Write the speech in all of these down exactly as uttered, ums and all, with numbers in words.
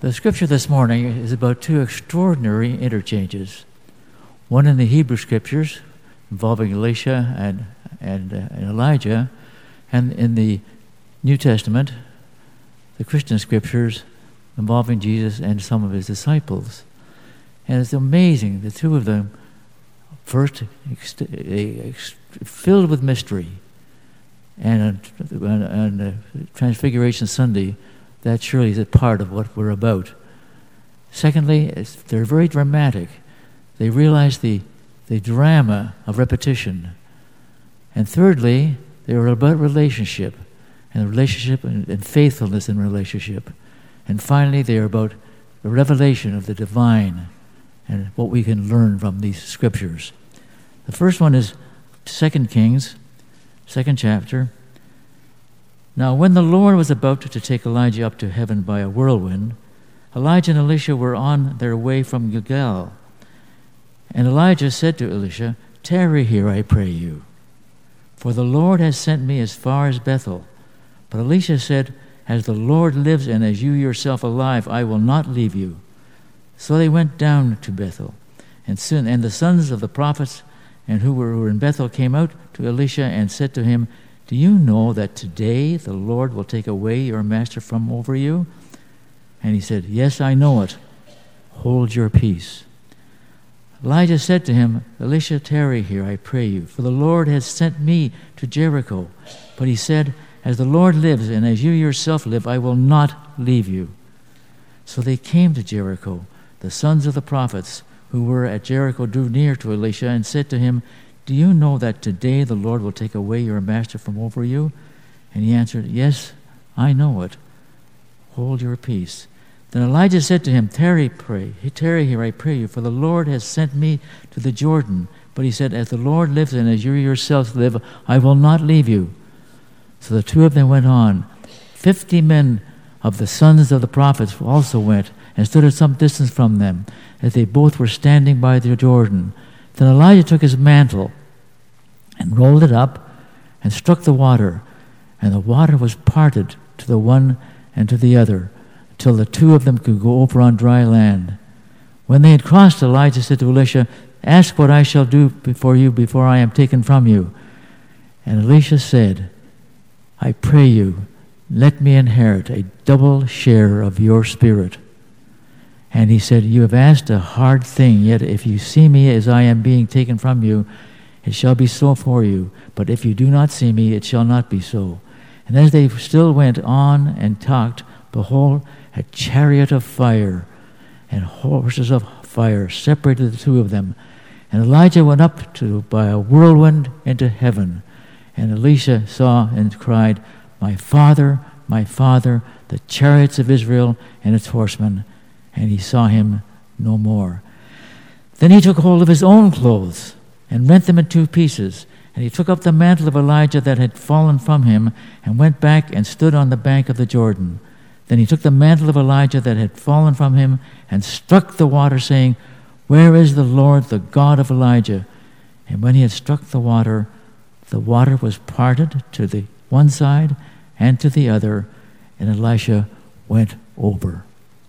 The scripture this morning is about two extraordinary interchanges. One in the Hebrew scriptures involving Elisha and, and, uh, and Elijah, and in the New Testament, the Christian scriptures involving Jesus and some of his disciples. And it's amazing, the two of them, first ex- ex- filled with mystery, and on uh, Transfiguration Sunday, that surely is a part of what we're about. Secondly, it's, they're very dramatic. They realize the, the drama of repetition. And thirdly, they are about relationship, and relationship and, and faithfulness in relationship. And finally, they are about the revelation of the divine and what we can learn from these scriptures. The first one is Second Kings, second chapter. Now, when the Lord was about to take Elijah up to heaven by a whirlwind, Elijah and Elisha were on their way from Gilgal. And Elijah said to Elisha, "Tarry here, I pray you, for the Lord has sent me as far as Bethel." But Elisha said, "As the Lord lives and as you yourself alive, I will not leave you." So they went down to Bethel. And soon, and the sons of the prophets and who were, who were in Bethel came out to Elisha and said to him, "Do you know that today the Lord will take away your master from over you?" And he said, "Yes, I know it. Hold your peace." Elijah said to him, "Elisha, tarry here, I pray you, for the Lord has sent me to Jericho." But he said, "As the Lord lives and as you yourself live, I will not leave you." So they came to Jericho. The sons of the prophets who were at Jericho drew near to Elisha and said to him, "Do you know that today the Lord will take away your master from over you?" And he answered, "Yes, I know it. Hold your peace." Then Elijah said to him, "Tarry, pray, tarry here, I pray you, for the Lord has sent me to the Jordan." But he said, "As the Lord lives and as you yourselves live, I will not leave you." So the two of them went on. Fifty men of the sons of the prophets also went and stood at some distance from them, as they both were standing by the Jordan. Then Elijah took his mantle and rolled it up and struck the water, and the water was parted to the one and to the other, till the two of them could go over on dry land. When they had crossed, Elijah said to Elisha, "Ask what I shall do before you before I am taken from you." And Elisha said, "I pray you, let me inherit a double share of your spirit." And he said, "You have asked a hard thing, yet if you see me as I am being taken from you, it shall be so for you. But if you do not see me, it shall not be so." And as they still went on and talked, behold, a chariot of fire and horses of fire separated the two of them. And Elijah went up to by a whirlwind into heaven. And Elisha saw and cried, "My father, my father, the chariots of Israel and its horsemen." And he saw him no more. Then he took hold of his own clothes and rent them in two pieces. And he took up the mantle of Elijah that had fallen from him and went back and stood on the bank of the Jordan. Then he took the mantle of Elijah that had fallen from him and struck the water, saying, "Where is the Lord, the God of Elijah?" And when he had struck the water, the water was parted to the one side and to the other, and Elisha went over.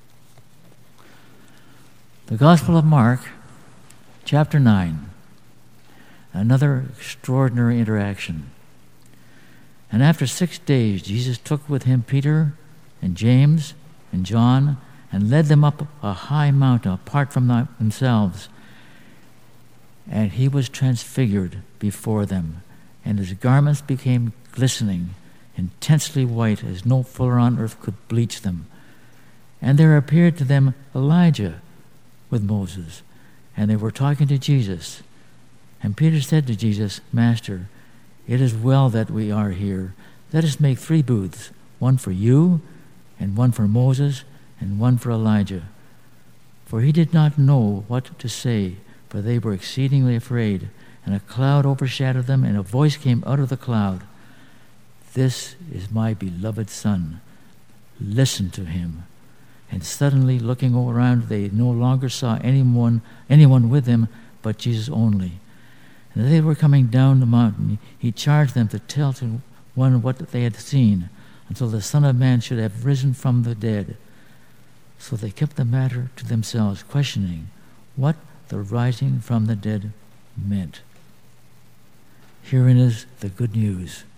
The Gospel of Mark, chapter nine, another extraordinary interaction. And after six days, Jesus took with him Peter and James and John and led them up a high mountain apart from themselves. And he was transfigured before them, and his garments became glistening, intensely white, as no fuller on earth could bleach them. And there appeared to them Elijah with Moses, and they were talking to Jesus. And Peter said to Jesus, "Master, it is well that we are here. Let us make three booths, one for you, and one for Moses, and one for Elijah." For he did not know what to say, for they were exceedingly afraid. And a cloud overshadowed them, and a voice came out of the cloud, "This is my beloved Son. Listen to him." And suddenly, looking around, they no longer saw anyone, anyone with him but Jesus only. And as they were coming down the mountain, he charged them to tell to one what they had seen, until the Son of Man should have risen from the dead. So they kept the matter to themselves, questioning what the rising from the dead meant. Herein is the good news.